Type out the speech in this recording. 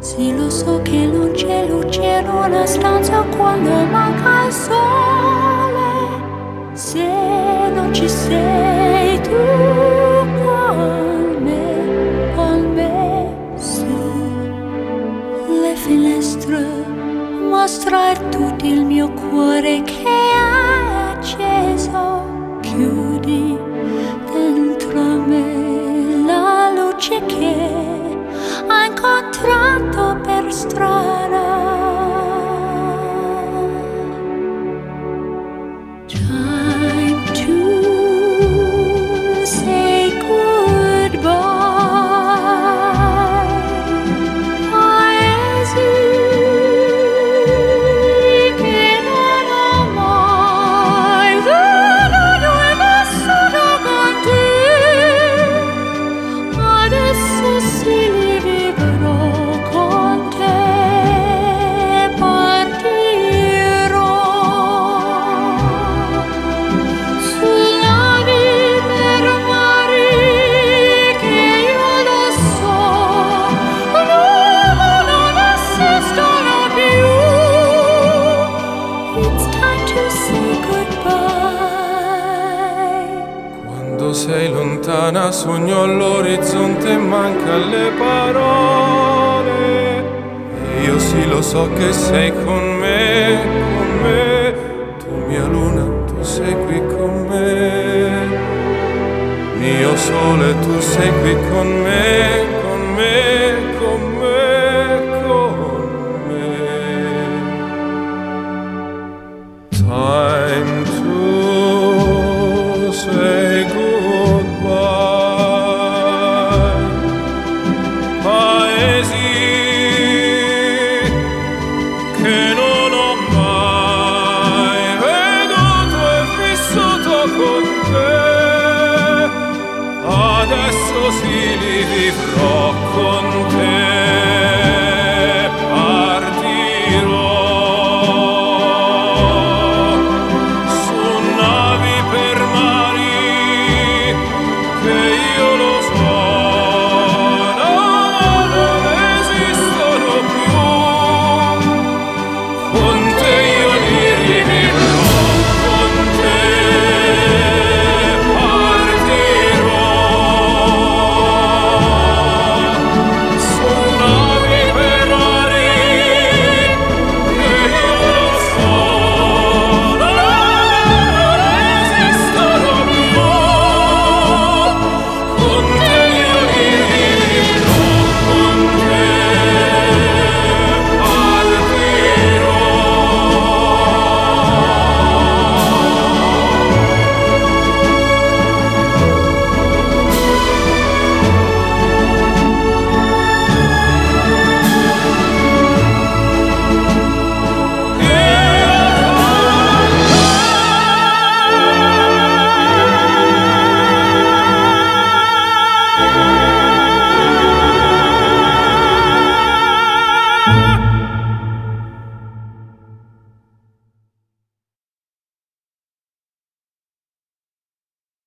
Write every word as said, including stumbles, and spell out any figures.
Sì, lo so che non c'è luce in una stanza quando manca il sole. Se non ci sei tu con me, con me su le finestre, mostra tutto il mio cuore che è acceso. Chiudi dentro me la luce che ho incontrato per strada. Time to say goodbye. Paesi che non ho mai venuto e vissuto con te. Adesso sì li vivrò con te, partirò sulla vita per mari che io lo so, l'uomo non esistono più. It's time to say goodbye. Quando sei lontana sogno all'orizzonte e manca le parole. E io sì lo so che sei con me, con me. Tu mia luna, tu sei qui con me. Mio sole, tu sei qui con me, con me.